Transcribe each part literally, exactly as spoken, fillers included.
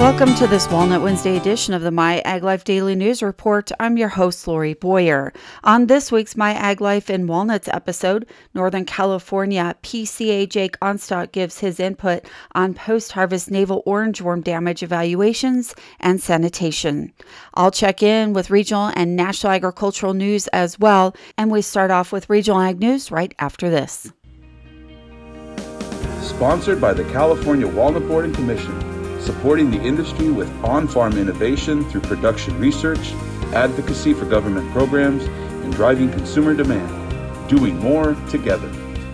Welcome to this Walnut Wednesday edition of the My Ag Life Daily News Report. I'm your host, Lori Boyer. On this week's My Ag Life in Walnuts episode, Northern California P C A Jake Onstock gives his input on post-harvest navel orangeworm damage evaluations and sanitation. I'll check in with regional and national agricultural news as well, and we start off with regional ag news right after this. Sponsored by the California Walnut Board and Commission, supporting the industry with on-farm innovation through production research, advocacy for government programs, and driving consumer demand. Doing more together.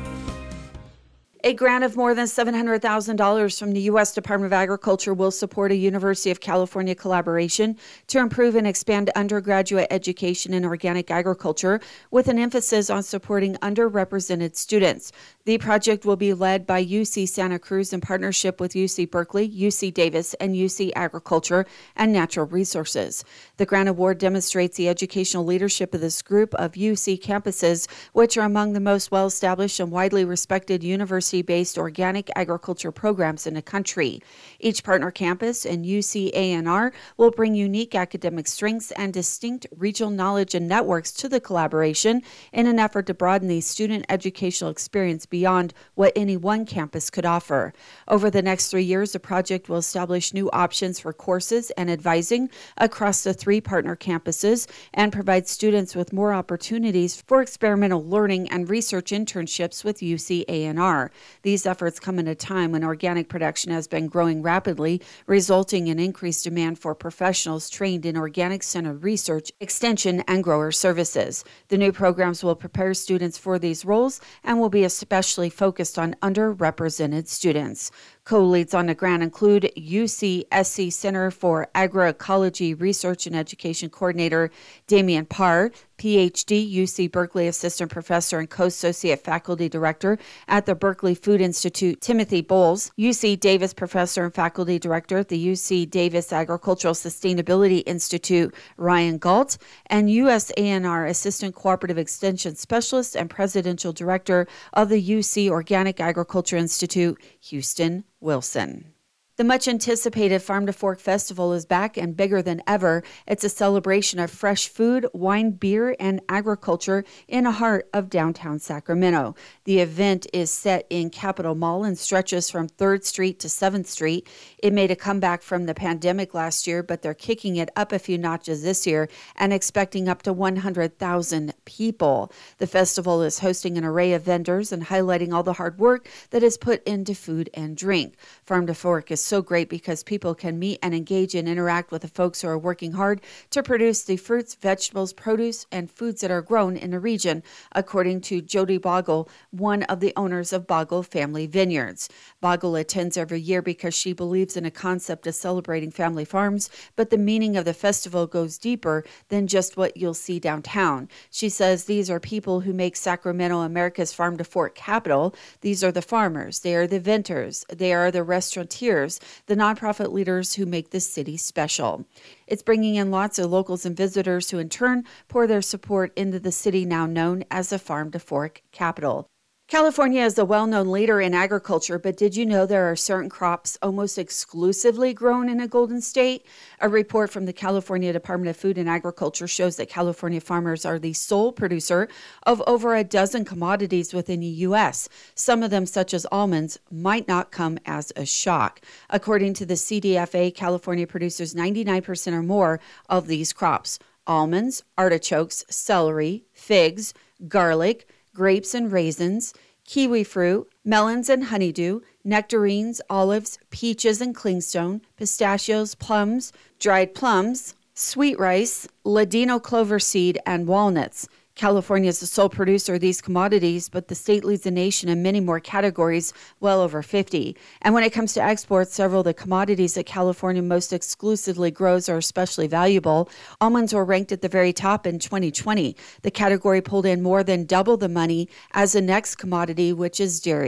A grant of more than seven hundred thousand dollars from the U S Department of Agriculture will support a University of California collaboration to improve and expand undergraduate education in organic agriculture, with an emphasis on supporting underrepresented students. The project will be led by U C Santa Cruz in partnership with U C Berkeley, U C Davis, and U C Agriculture and Natural Resources. The grant award demonstrates the educational leadership of this group of U C campuses, which are among the most well-established and widely respected university-based organic agriculture programs in the country. Each partner campus and U C A N R will bring unique academic strengths and distinct regional knowledge and networks to the collaboration in an effort to broaden the student educational experience beyond what any one campus could offer. Over the next three years, the project will establish new options for courses and advising across the three partner campuses and provide students with more opportunities for experimental learning and research internships with U C A N R. These efforts come at a time when organic production has been growing rapidly, resulting in increased demand for professionals trained in organic-centered research, extension, and grower services. The new programs will prepare students for these roles and will be especially focused on underrepresented students. Co-leads on the grant include U C S C Center for Agroecology Research and Education Coordinator Damian Parr, P H D, U C Berkeley Assistant Professor and Co-Associate Faculty Director at the Berkeley Food Institute Timothy Bowles, U C Davis Professor and Faculty Director at the U C Davis Agricultural Sustainability Institute Ryan Galt, and U S A N R Assistant Cooperative Extension Specialist and Presidential Director of the U C Organic Agriculture Institute, Houston Wilson. The much-anticipated Farm to Fork Festival is back and bigger than ever. It's a celebration of fresh food, wine, beer, and agriculture in the heart of downtown Sacramento. The event is set in Capitol Mall and stretches from third Street to seventh Street. It made a comeback from the pandemic last year, but they're kicking it up a few notches this year and expecting up to one hundred thousand people. The festival is hosting an array of vendors and highlighting all the hard work that is put into food and drink. Farm to Fork is so great because people can meet and engage and interact with the folks who are working hard to produce the fruits, vegetables, produce, and foods that are grown in the region, according to Jody Bogle, one of the owners of Bogle Family Vineyards. Bogle attends every year because she believes in a concept of celebrating family farms, but the meaning of the festival goes deeper than just what you'll see downtown. She says these are people who make Sacramento America's farm to fork capital. These are the farmers, they are the vendors, they are the restaurateurs, the nonprofit leaders who make this city special. It's bringing in lots of locals and visitors who in turn pour their support into the city now known as the Farm to Fork capital. California is a well-known leader in agriculture, but did you know there are certain crops almost exclusively grown in a Golden State? A report from the California Department of Food and Agriculture shows that California farmers are the sole producer of over a dozen commodities within the U S. Some of them, such as almonds, might not come as a shock. According to the C D F A, California produces ninety-nine percent or more of these crops: almonds, artichokes, celery, figs, garlic, grapes and raisins, kiwi fruit, melons and honeydew, nectarines, olives, peaches and clingstone, pistachios, plums, dried plums, sweet rice, ladino clover seed, and walnuts. California is the sole producer of these commodities, but the state leads the nation in many more categories, well over fifty. And when it comes to exports, several of the commodities that California most exclusively grows are especially valuable. Almonds were ranked at the very top in twenty twenty. The category pulled in more than double the money as the next commodity, which is dairy.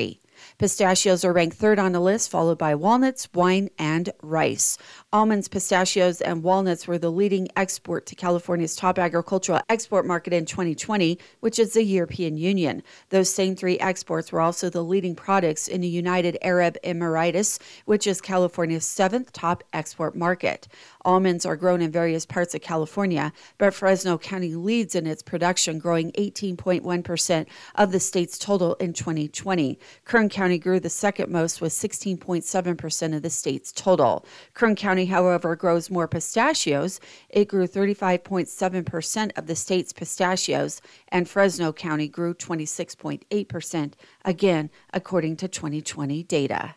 Pistachios are ranked third on the list, followed by walnuts, wine, and rice. Almonds, pistachios, and walnuts were the leading export to California's top agricultural export market in twenty twenty, which is the European Union. Those same three exports were also the leading products in the United Arab Emirates, which is California's seventh top export market. Almonds are grown in various parts of California, but Fresno County leads in its production, growing eighteen point one percent of the state's total in twenty twenty. Kern County grew the second most with sixteen point seven percent of the state's total. Kern County, however, grows more pistachios. It grew thirty-five point seven percent of the state's pistachios, and Fresno County grew twenty-six point eight percent, again, according to twenty twenty data.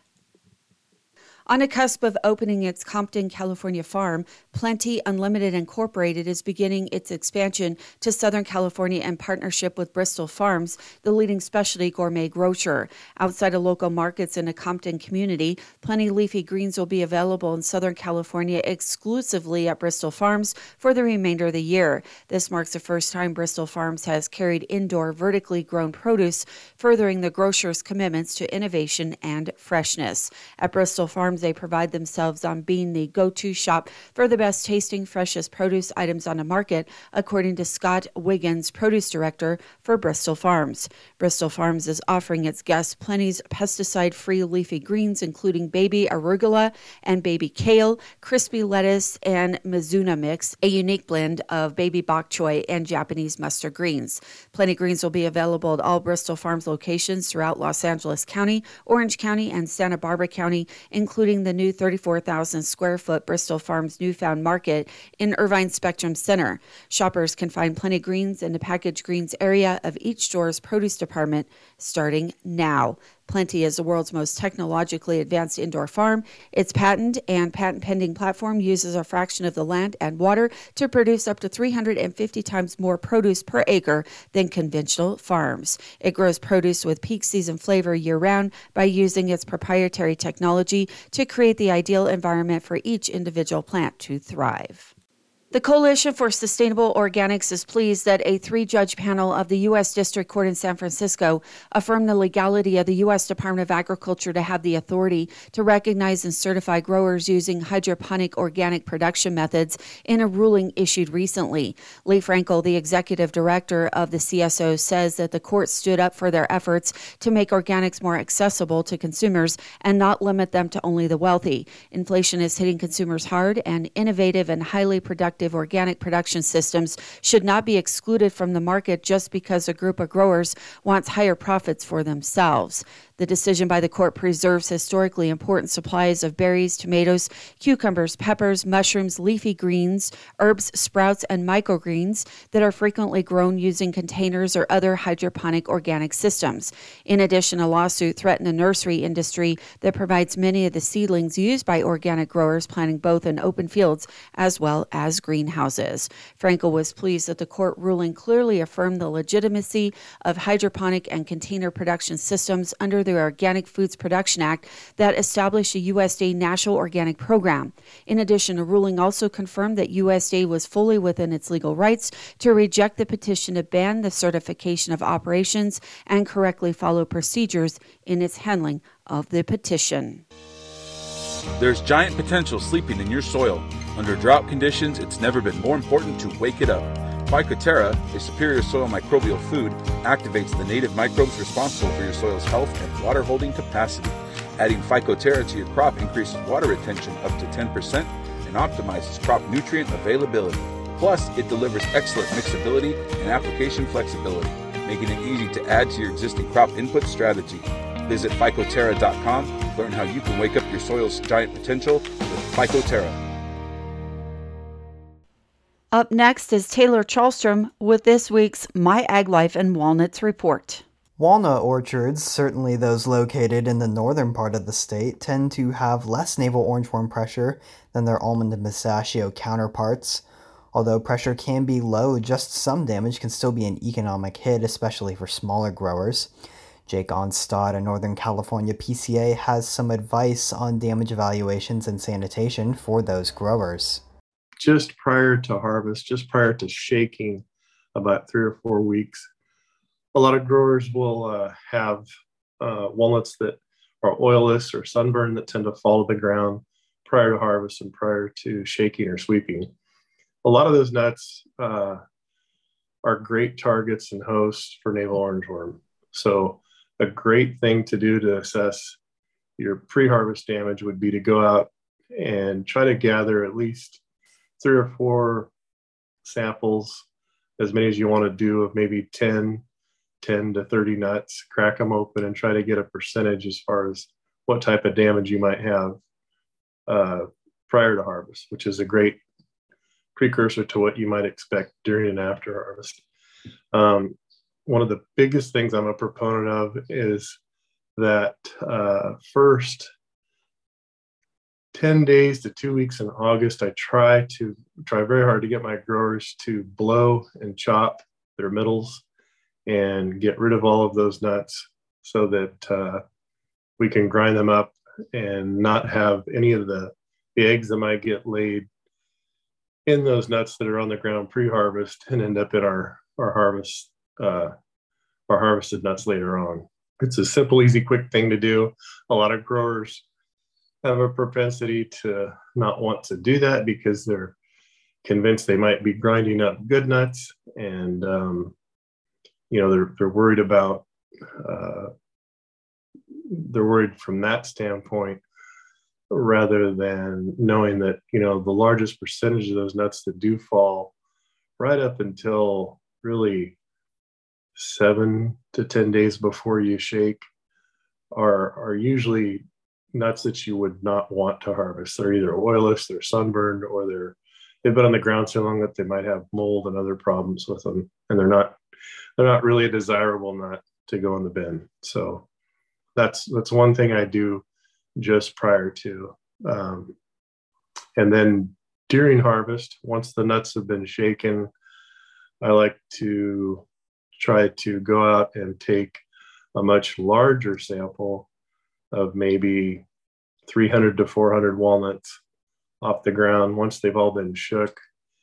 On the cusp of opening its Compton, California farm, Plenty Unlimited Incorporated is beginning its expansion to Southern California in partnership with Bristol Farms, the leading specialty gourmet grocer. Outside of local markets in the Compton community, Plenty leafy greens will be available in Southern California exclusively at Bristol Farms for the remainder of the year. This marks the first time Bristol Farms has carried indoor vertically grown produce, furthering the grocer's commitments to innovation and freshness. At Bristol Farms, they provide themselves on being the go-to shop for the best tasting, freshest produce items on the market, according to Scott Wiggins, produce director for Bristol Farms. Bristol Farms is offering its guests Plenty's pesticide-free leafy greens, including baby arugula and baby kale, crispy lettuce, and Mizuna mix, a unique blend of baby bok choy and Japanese mustard greens. Plenty greens will be available at all Bristol Farms locations throughout Los Angeles County, Orange County, and Santa Barbara County, including the new thirty-four thousand square foot Bristol Farms Newfound Market in Irvine Spectrum Center. Shoppers can find Plenty Greens in the packaged greens area of each store's produce department starting now. Plenty is the world's most technologically advanced indoor farm. Its patent and patent-pending platform uses a fraction of the land and water to produce up to three hundred fifty times more produce per acre than conventional farms. It grows produce with peak season flavor year-round by using its proprietary technology to create the ideal environment for each individual plant to thrive. The Coalition for Sustainable Organics is pleased that a three-judge panel of the U S District Court in San Francisco affirmed the legality of the U S Department of Agriculture to have the authority to recognize and certify growers using hydroponic organic production methods in a ruling issued recently. Lee Frankel, the executive director of the C S O, says that the court stood up for their efforts to make organics more accessible to consumers and not limit them to only the wealthy. Inflation is hitting consumers hard, and innovative and highly productive organic production systems should not be excluded from the market just because a group of growers wants higher profits for themselves. The decision by the court preserves historically important supplies of berries, tomatoes, cucumbers, peppers, mushrooms, leafy greens, herbs, sprouts, and microgreens that are frequently grown using containers or other hydroponic organic systems. In addition, a lawsuit threatened the nursery industry that provides many of the seedlings used by organic growers planting both in open fields as well as greenhouses. Frankel was pleased that the court ruling clearly affirmed the legitimacy of hydroponic and container production systems under the Organic Foods Production Act that established a U S D A National Organic Program. In addition, the ruling also confirmed that U S D A was fully within its legal rights to reject the petition to ban the certification of operations and correctly follow procedures in its handling of the petition. There's giant potential sleeping in your soil. Under drought conditions, it's never been more important to wake it up. Phycoterra, a superior soil microbial food, activates the native microbes responsible for your soil's health and water holding capacity. Adding Phycoterra to your crop increases water retention up to ten percent and optimizes crop nutrient availability. Plus, it delivers excellent mixability and application flexibility, making it easy to add to your existing crop input strategy. Visit Phycoterra dot com to learn how you can wake up your soil's giant potential with Phycoterra. Up next is Taylor Charlstrom with this week's My Ag Life and Walnuts report. Walnut orchards, certainly those located in the northern part of the state, tend to have less navel orangeworm pressure than their almond and pistachio counterparts. Although pressure can be low, just some damage can still be an economic hit, especially for smaller growers. Jake Onstad, a Northern California P C A, has some advice on damage evaluations and sanitation for those growers. Just prior to harvest, just prior to shaking, about three or four weeks, a lot of growers will uh, have uh, walnuts that are oilless or sunburned that tend to fall to the ground prior to harvest and prior to shaking or sweeping. A lot of those nuts uh, are great targets and hosts for navel orangeworm. So a great thing to do to assess your pre-harvest damage would be to go out and try to gather at least three or four samples, as many as you want to do, of maybe ten, ten to thirty nuts, crack them open and try to get a percentage as far as what type of damage you might have uh, prior to harvest, which is a great precursor to what you might expect during and after harvest. Um, one of the biggest things I'm a proponent of is that uh, first ten days to two weeks in August, I try to try very hard to get my growers to blow and chop their middles and get rid of all of those nuts so that uh, we can grind them up and not have any of the, the eggs that might get laid in those nuts that are on the ground pre-harvest and end up in our, our harvest, uh, our harvested nuts later on. It's a simple, easy, quick thing to do. A lot of growers have a propensity to not want to do that because they're convinced they might be grinding up good nuts, and um, you know they're they're worried about uh, they're worried from that standpoint, rather than knowing that you know the largest percentage of those nuts that do fall right up until really seven to ten days before you shake are are usually nuts that you would not want to harvest. They're either oilless, they're sunburned, or they're they've been on the ground so long that they might have mold and other problems with them, and they're not they're not really a desirable nut to go in the bin. So that's that's one thing I do just prior to, um, and then during harvest, once the nuts have been shaken, I like to try to go out and take a much larger sample of maybe three hundred to four hundred walnuts off the ground once they've all been shook.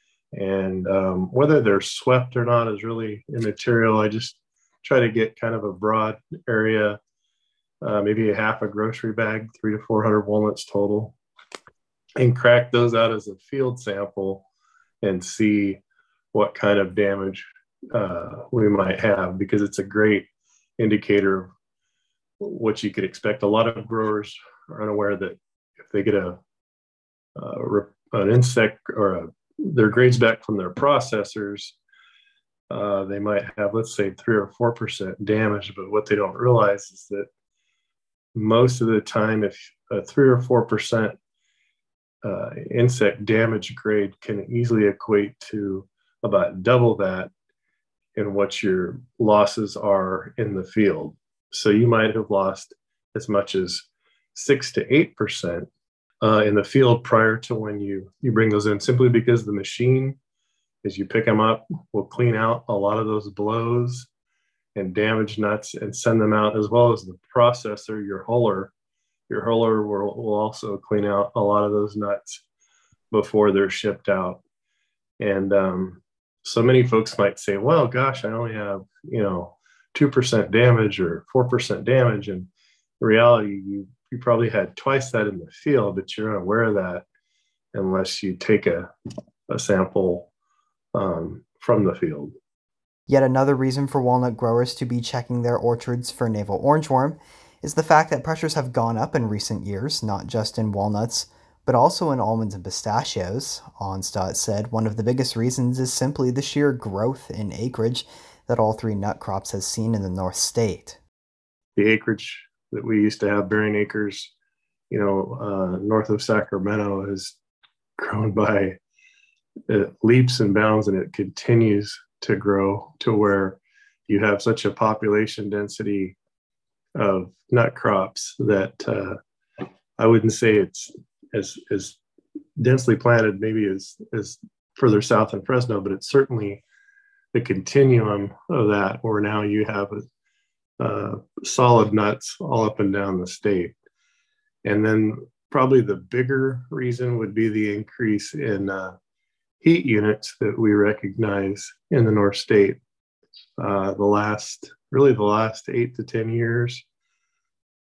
And um, whether they're swept or not is really immaterial. I just try to get kind of a broad area, uh, maybe a half a grocery bag, three to four hundred walnuts total, and crack those out as a field sample and see what kind of damage uh, we might have, because it's a great indicator of what you could expect. A lot of growers are unaware that if they get a, a an insect or a, their grades back from their processors, uh, they might have, let's say, three or four percent damage. But what they don't realize is that most of the time, if a three or four percent uh, insect damage grade can easily equate to about double that in what your losses are in the field. So you might have lost as much as six to eight percent uh, in the field prior to when you you bring those in, simply because the machine, as you pick them up, will clean out a lot of those blows and damaged nuts and send them out, as well as the processor, your huller. Your huller will, will also clean out a lot of those nuts before they're shipped out. And um, so many folks might say, well, gosh, I only have, you know, two percent damage or four percent damage. And in reality, you, you probably had twice that in the field, but you're unaware of that unless you take a, a sample um, from the field. Yet another reason for walnut growers to be checking their orchards for navel orangeworm is the fact that pressures have gone up in recent years, not just in walnuts, but also in almonds and pistachios. Onstadt said one of the biggest reasons is simply the sheer growth in acreage that all three nut crops has seen in the North State. The acreage that we used to have, bearing acres, you know, uh, north of Sacramento has grown by uh, leaps and bounds, and it continues to grow to where you have such a population density of nut crops that uh, I wouldn't say it's as as densely planted maybe as as further south in Fresno, but it's certainly the continuum of that, where now you have uh, solid nuts all up and down the state. And then probably the bigger reason would be the increase in uh, heat units that we recognize in the North State. Uh, the last, really the last eight to ten years,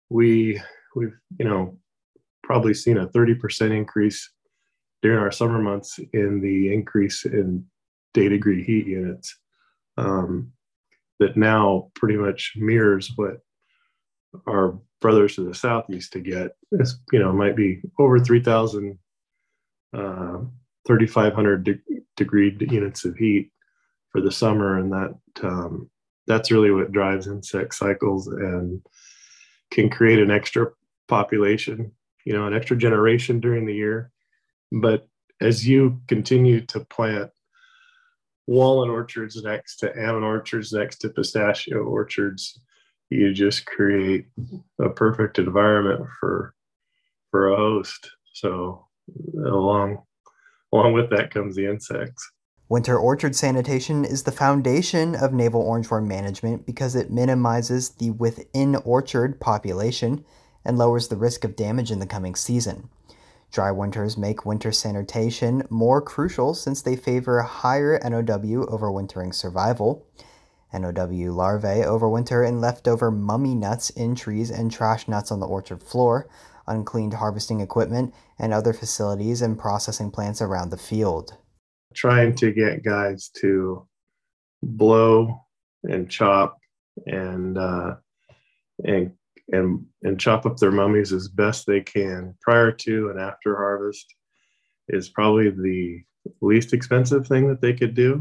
we we've you know probably seen a thirty percent increase during our summer months in the increase in day degree heat units. Um, that now pretty much mirrors what our brothers to the south used to get. It's, you know, might be over three thousand, uh, thirty-five hundred de- degree units of heat for the summer. And that um, that's really what drives insect cycles and can create an extra population, you know, an extra generation during the year. But as you continue to plant walnut orchards next to almond orchards, next to pistachio orchards, you just create a perfect environment for for a host. So along along with that comes the insects. Winter orchard sanitation is the foundation of navel orangeworm management because it minimizes the within orchard population and lowers the risk of damage in the coming season. Dry winters make winter sanitation more crucial since they favor higher N O W overwintering survival. N O W larvae overwinter in leftover mummy nuts in trees and trash nuts on the orchard floor, uncleaned harvesting equipment, and other facilities and processing plants around the field. Trying to get guys to blow and chop and uh, and and and chop up their mummies as best they can prior to and after harvest is probably the least expensive thing that they could do.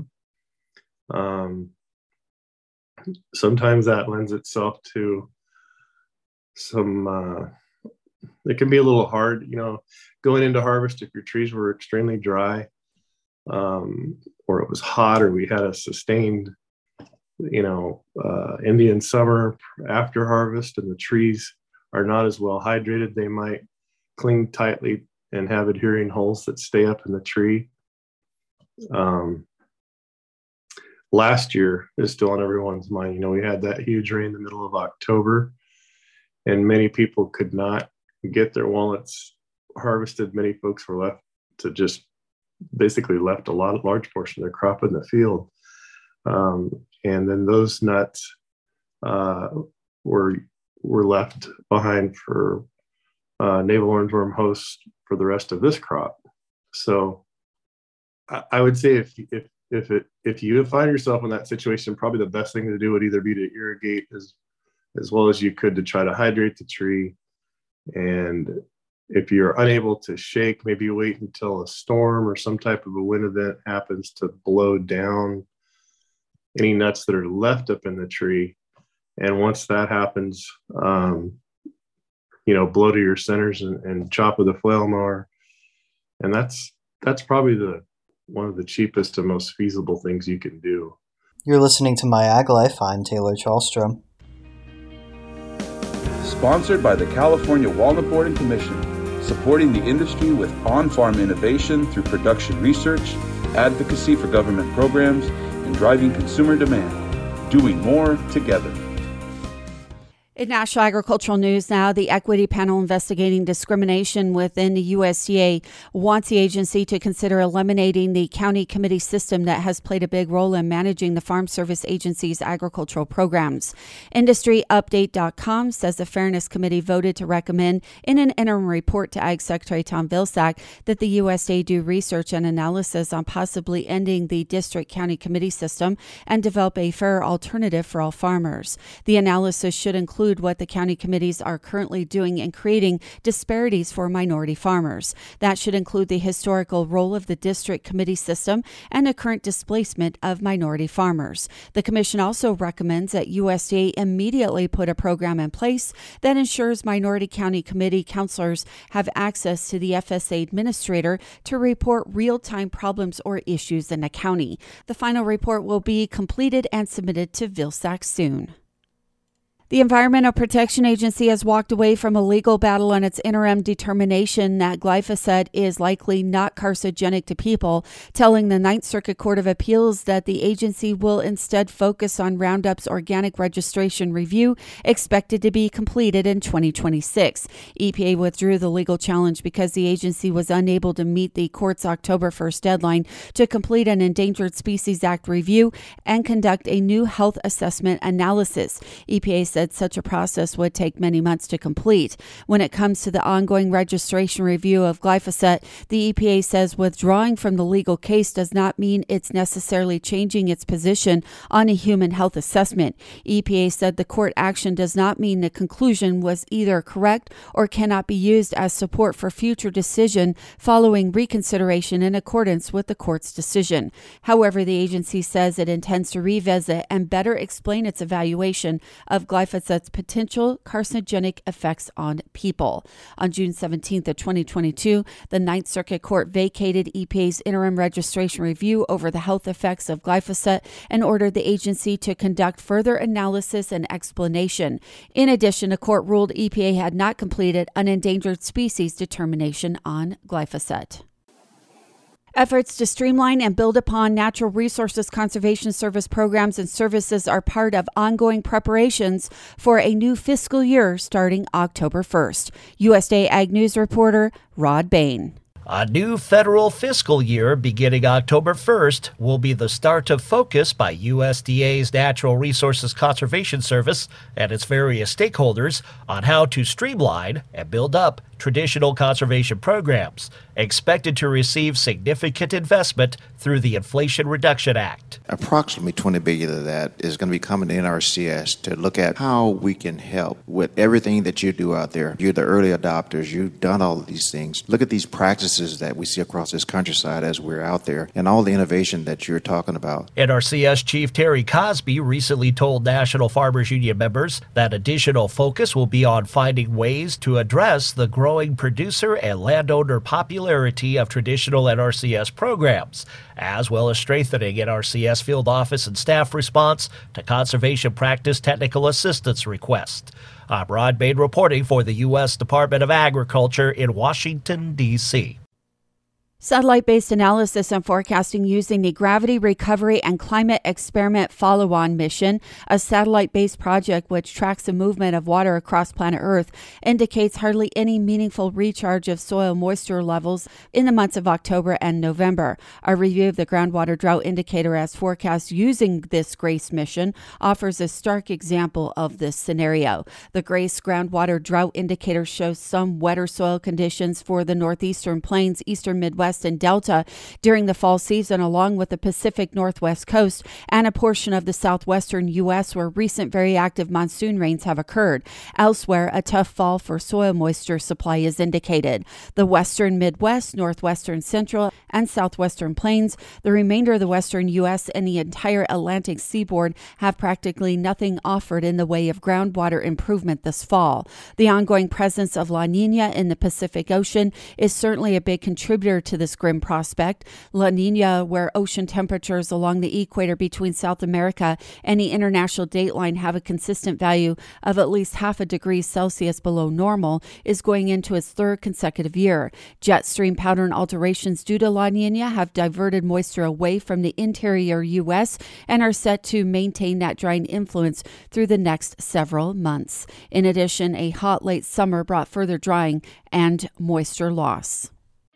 Um, sometimes that lends itself to some, uh, it can be a little hard, you know, going into harvest if your trees were extremely dry, um, or it was hot, or we had a sustained, you know, uh, Indian summer after harvest and the trees are not as well hydrated. They might cling tightly and have adhering holes that stay up in the tree. Um, last year is still on everyone's mind. You know, we had that huge rain in the middle of October and many people could not get their walnuts harvested. Many folks were left to just basically left a lot, large portion of their crop in the field. Um, and then those nuts uh, were were left behind for uh, navel orangeworm hosts for the rest of this crop. So I, I would say if if if it if you find yourself in that situation, probably the best thing to do would either be to irrigate as as well as you could to try to hydrate the tree. And if you're unable to shake, maybe wait until a storm or some type of a wind event happens to blow down any nuts that are left up in the tree. And once that happens, um, you know, blow to your centers and, and chop with a flail mower. And that's that's probably the one of the cheapest and most feasible things you can do. You're listening to My Ag Life. I'm Taylor Charlstrom. Sponsored by the California Walnut Board and Commission, supporting the industry with on-farm innovation through production research, advocacy for government programs, and driving consumer demand. Doing more together. In national agricultural news now, the Equity Panel investigating discrimination within the U S D A wants the agency to consider eliminating the county committee system that has played a big role in managing the Farm Service Agency's agricultural programs. Industry Update dot com says the Fairness Committee voted to recommend in an interim report to Ag Secretary Tom Vilsack that the U S D A do research and analysis on possibly ending the district county committee system and develop a fair alternative for all farmers. The analysis should include what the county committees are currently doing in creating disparities for minority farmers. That should include the historical role of the district committee system and the current displacement of minority farmers. The commission also recommends that U S D A immediately put a program in place that ensures minority county committee counselors have access to the F S A administrator to report real-time problems or issues in the county. The final report will be completed and submitted to Vilsack soon. The Environmental Protection Agency has walked away from a legal battle on its interim determination that glyphosate is likely not carcinogenic to people, telling the Ninth Circuit Court of Appeals that the agency will instead focus on Roundup's organic registration review, expected to be completed in twenty twenty-six. E P A withdrew the legal challenge because the agency was unable to meet the court's October first deadline to complete an Endangered Species Act review and conduct a new health assessment analysis. E P A says said such a process would take many months to complete. When it comes to the ongoing registration review of glyphosate, the E P A says withdrawing from the legal case does not mean it's necessarily changing its position on a human health assessment. E P A said the court action does not mean the conclusion was either correct or cannot be used as support for future decision following reconsideration in accordance with the court's decision. However, the agency says it intends to revisit and better explain its evaluation of glyphosate's potential carcinogenic effects on people. On June seventeenth of twenty twenty-two, the Ninth Circuit Court vacated E P A's interim registration review over the health effects of glyphosate and ordered the agency to conduct further analysis and explanation. In addition, the court ruled E P A had not completed an endangered species determination on glyphosate. Efforts to streamline and build upon Natural Resources Conservation Service programs and services are part of ongoing preparations for a new fiscal year starting October first. U S D A Ag News reporter Rod Bain. A new federal fiscal year beginning October first will be the start of focus by U S D A's Natural Resources Conservation Service and its various stakeholders on how to streamline and build up traditional conservation programs, expected to receive significant investment through the Inflation Reduction Act. Approximately twenty billion dollars of that is going to be coming to N R C S to look at how we can help with everything that you do out there. You're the early adopters. You've done all of these things. Look at these practices that we see across this countryside as we're out there and all the innovation that you're talking about. N R C S Chief Terry Cosby recently told National Farmers Union members that additional focus will be on finding ways to address the growing producer and landowner popularity of traditional N R C S programs, as well as strengthening N R C S field office and staff response to conservation practice technical assistance requests. I'm Rod Bain reporting for the U S Department of Agriculture in Washington, D C Satellite-based analysis and forecasting using the Gravity Recovery and Climate Experiment Follow-On mission, a satellite-based project which tracks the movement of water across planet Earth, indicates hardly any meaningful recharge of soil moisture levels in the months of October and November. A review of the groundwater drought indicator as forecast using this GRACE mission offers a stark example of this scenario. The GRACE groundwater drought indicator shows some wetter soil conditions for the northeastern plains, eastern Midwest, and Delta during the fall season, along with the Pacific Northwest coast and a portion of the southwestern U S where recent very active monsoon rains have occurred. Elsewhere, a tough fall for soil moisture supply is indicated. The western Midwest, northwestern central, and southwestern plains, the remainder of the western U S, and the entire Atlantic seaboard have practically nothing offered in the way of groundwater improvement this fall. The ongoing presence of La Nina in the Pacific Ocean is certainly a big contributor to this grim prospect. La Nina, where ocean temperatures along the equator between South America and the international dateline have a consistent value of at least half a degree Celsius below normal, is going into its third consecutive year. Jet stream pattern alterations due to La Nina have diverted moisture away from the interior U S and are set to maintain that drying influence through the next several months. In addition, a hot late summer brought further drying and moisture loss.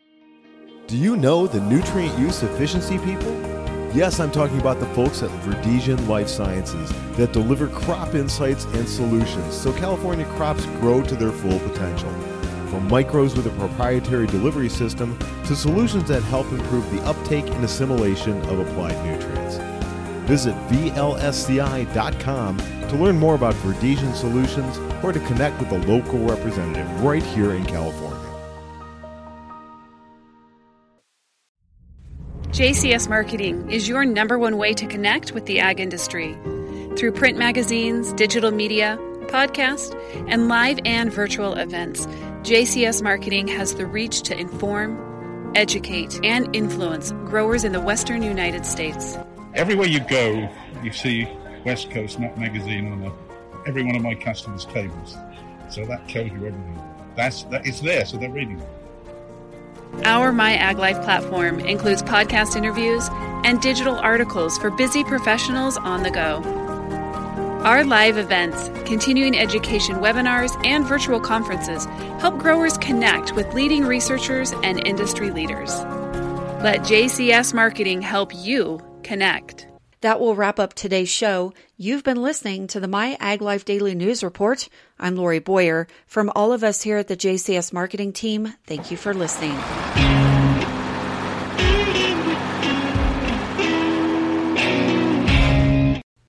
Do you know the nutrient use efficiency people? Yes, I'm talking about the folks at Verdesian Life Sciences that deliver crop insights and solutions so California crops grow to their full potential. From micros with a proprietary delivery system to solutions that help improve the uptake and assimilation of applied nutrients. Visit V L S C I dot com to learn more about Verdesian solutions or to connect with a local representative right here in California. J C S Marketing is your number one way to connect with the ag industry. Through print magazines, digital media, podcast, and live and virtual events, J C S Marketing has the reach to inform, educate, and influence growers in the western United States. Everywhere you go, you see West Coast Nut Magazine on a, every one of my customers' tables. So that tells you everything. That's that it's there, so they're reading it. Our My Ag Life platform includes podcast interviews and digital articles for busy professionals on the go. Our live events, continuing education webinars, and virtual conferences help growers connect with leading researchers and industry leaders. Let J C S Marketing help you connect. That will wrap up today's show. You've been listening to the My Ag Life Daily News Report. I'm Lori Boyer. From all of us here at the J C S Marketing Team, thank you for listening.